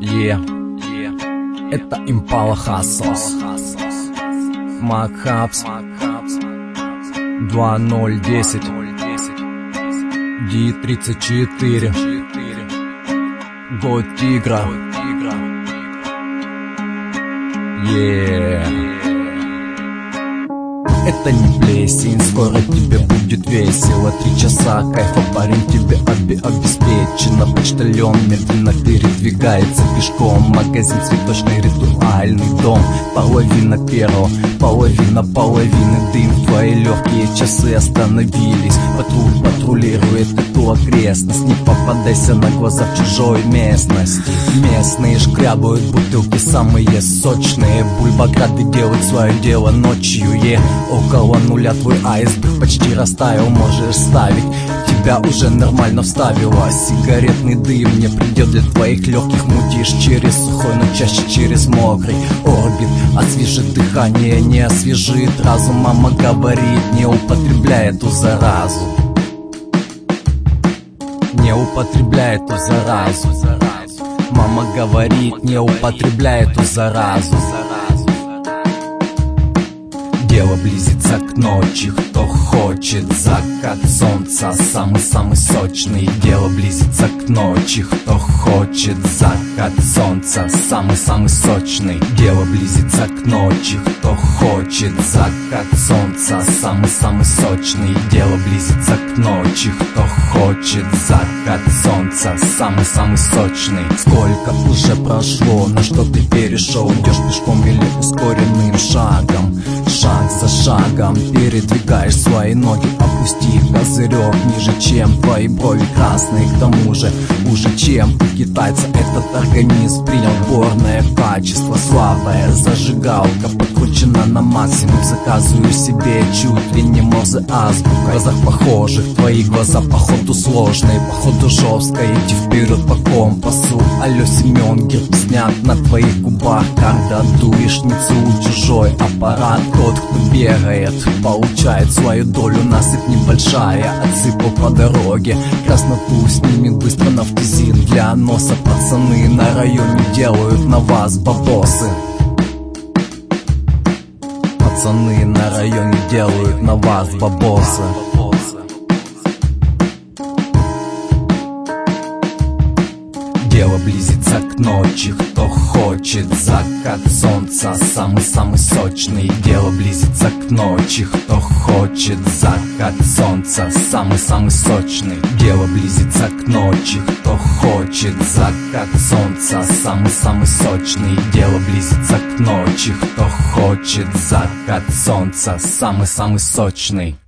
Это Impala Hustles, Макхабс 2010 D34 Год Тигра. Это не плесень, скоро тебе будет весело. 3 часа кайфа, парень, тебе обеспечено. Почтальон медленно передвигается пешком. Магазин цветочный, ритуальный дом. Половина первого, половина половины. Дым в твои легкие, часы остановились. Патруль патрулирует эту окрестность. Не попадайся на глаза в чужой местности. Местные шкрябают бутылки самые сочные. Бульбаграды делают свое дело ночью. Около нуля твой айсберг почти растаял, можешь ставить. Тебя уже нормально вставило. Сигаретный дым не придет для твоих легких. Мутишь через сухой, но чаще через мокрый орбит. Освежит дыхание, не освежит разум. Мама говорит, не употребляй эту заразу. Не употребляй эту заразу. Мама говорит, не употребляй эту заразу. Дело близится к ночи, кто хочет закат солнца самый-самый сочный. Дело близится к ночи, кто хочет закат солнца самый-самый сочный. Дело близится к ночи, кто хочет закат солнца самый-самый сочный. Дело близится к ночи, кто хочет закат солнца самый-самый сочный. Сколько уже прошло, на что ты перешел? Идешь пешком или ускоренным шагом? Шаг за шагом передвигаешь свои ноги. Опусти козырек ниже, чем твои брови красные. К тому же хуже, чем у китайца. Этот организм принял горное качество. Слабая зажигалка подкручена на максимум. Заказываю себе чуть ли не Морзе азбука. В глазах похожих, твои глаза походу сложные, походу жесткая. Иди вперед по компасу. Алло, Семен, герб снят на твоих губах. Когда дуешь, не целуй чужой аппарат. Тот, кто бегает, получает свою долю. Насыпь небольшая, отсыпал по дороге. Красноту снимет быстро нафтизин для носа. Пацаны на районе делают на вас бабосы. Пацаны на районе делают на вас бабосы. Дело близится к ночи, кто хочет закат солнца самый-самый сочный. Дело близится к ночи, кто хочет закат солнца самый-самый сочный. Дело близится к ночи, кто хочет закат солнца самый-самый сочный. Дело близится к ночи, кто хочет закат солнца самый-самый сочный.